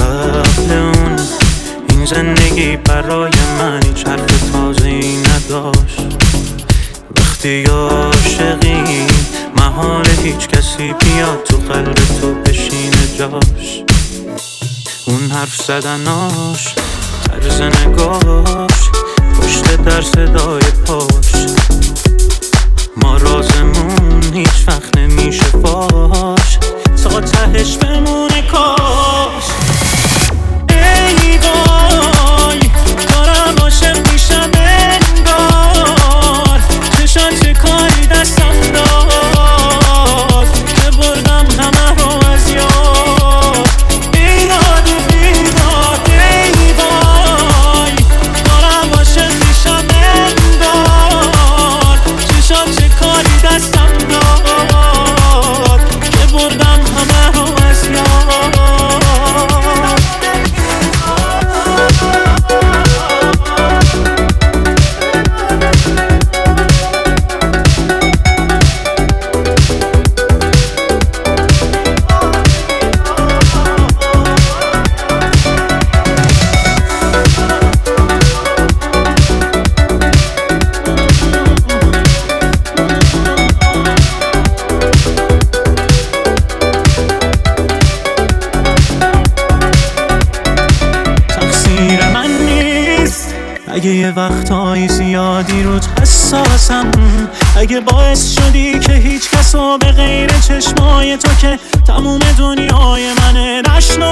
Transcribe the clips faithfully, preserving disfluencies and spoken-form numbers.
قبل اون این زندگی برای من هیچ حرف تازه‌ای نداشت. وقتی عاشقی محال هیچ کسی بیاد تو قلب تو بشینه جاش. اون حرف زدناش، طرز نگاش، پشت در صدای پاش، ما رازمون هیچ وقت نمیشه فاش، تا تهش بمونه کاش. ای وای دارم عاشق میشم انگار، چشات چه کاری دستم داد که بردم همه رو از یاد. بیداد بیداد ای وای دارم عاشق میشم انگار، چشات چه کاری دستم داد که بردم همه رو از یاد. اگه یه وقتایی زیادی روت حساسم، اگه باعث شدی که هیچ کسو به غیر چشمای تو که تموم دنیای منه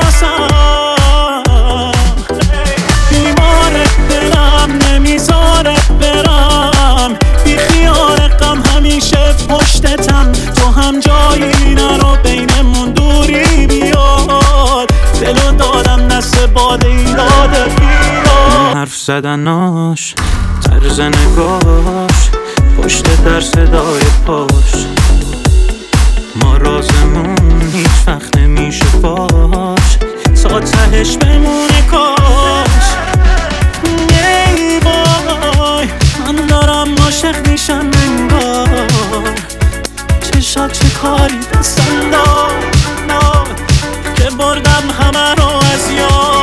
نشناسم، بیمارت دلم نمیذاره برم، بی خیال غم همیشه پشتتم، تو هم جایی نرو بینمون دوری بیاد، دلو دادم دست باد ایراد بیاد. حرف زدناش، طرز نگاش، پشت در صدای پاش، ما رازمون هیچ وقت نمیشه فاش، تا تهش بمونه کاش. ای وای من دارم عاشق میشم انگار، چشات چه کاری دستم داد که بردم همه رو از یاد.